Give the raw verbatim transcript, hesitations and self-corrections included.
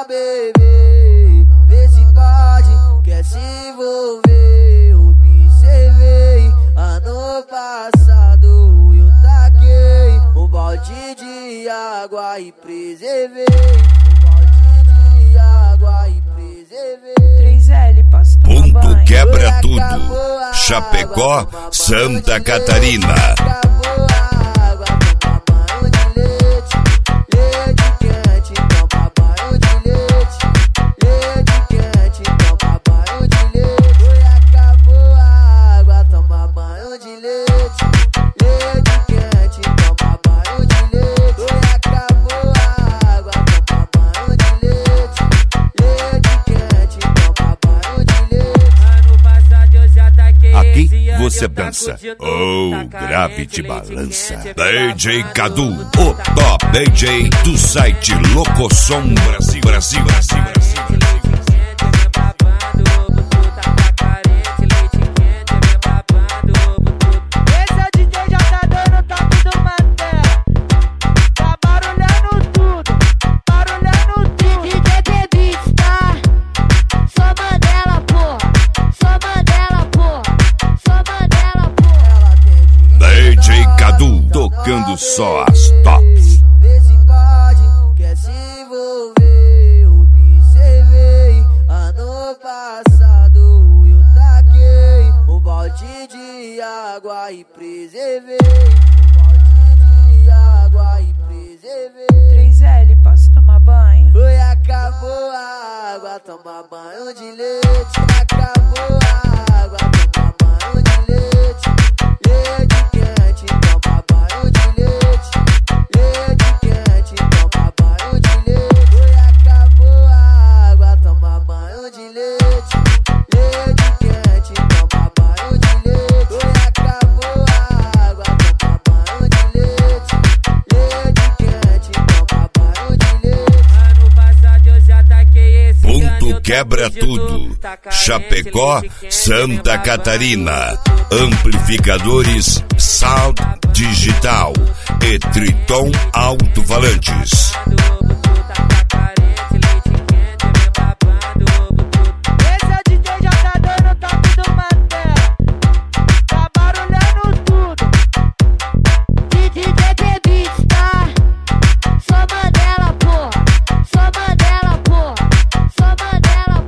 bebê, vê se pode, quer se envolver. Observei, ano passado eu taquei um balde de água e preservei. Um balde de água e preservei. três L, posso tomar Ponto banho? quebra tudo. Chapecó, Santa Catarina. Aqui você dança. Oh, grave de balança. D J Cadu, o top D J do site Locosom Brasil, Brasil, Brasil, Brasil. Esse é o D J Jatador no top do Mantel. Tá barulhando tudo, barulhando tudo. D J Beats, tá? Sou Mandela, pô. Sou Mandela, pô. Sou Mandela, pô. D J Cadu, tocando só as tops. Vê se pode, quer se envolver. Observei, ano passado eu taquei um balde de água e preservei. Um balde de água e preservei. três L, posso tomar banho? Oi, acabou a água, toma banho de leite. Acabou a água, toma banho de leite. Leite quente, toma banho de leite. Leite quente, toma banho de leite. Oi, acabou a água, toma banho de leite. Leite quente, toma banho de leite. Oi, acabou a água, toma banho de leite. Leite quente, toma banho de leite. Ano passado eu já taquei esse Ponto quebra tudo. Chapecó, Santa Catarina. Amplificadores Sound Digital e Triton Alto-Falantes. ano.